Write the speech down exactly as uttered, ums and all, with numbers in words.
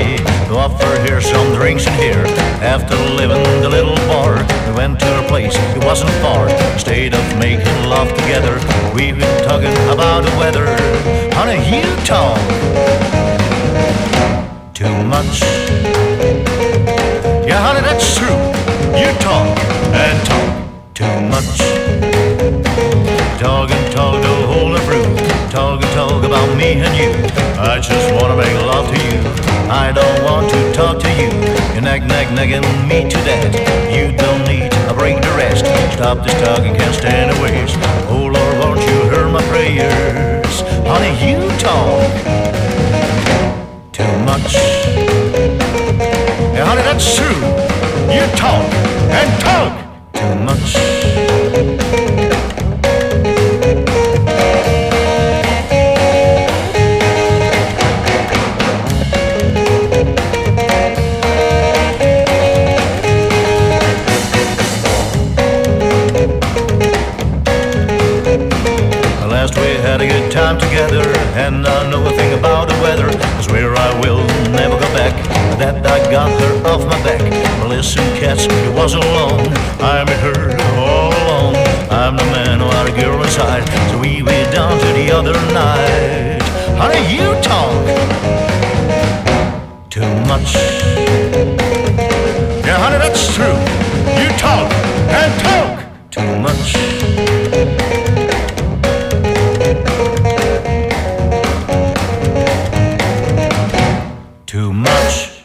me to offer her some drinks in here. After leaving the little bar, we went to her place, it wasn't far. Instead of making love together, we were talking about the weather. Honey, you talk too much. Yeah, honey, that's true. You talk and talk too much. Talk and talk the whole of fruit. Talk and talk about me and you. I just wanna make love to you. I don't want to talk to you. You nag, nag, nagging me to death. You don't need a break to rest. Stop this talking, can't stand the waste. Oh Lord, won't you hear my prayers? Honey, you talk too much. Yeah, honey, that's true. You talk and talk too much. Last we had a good time together, and I know a thing about the weather. I swear I will never go back, that I got her off my back. But listen, cats, it wasn't long. I met her all alone. I'm the man who had a girl inside, so we went down to the other night. Honey, you talk too much. Yeah, honey, that's true. You talk and talk too much. Too much.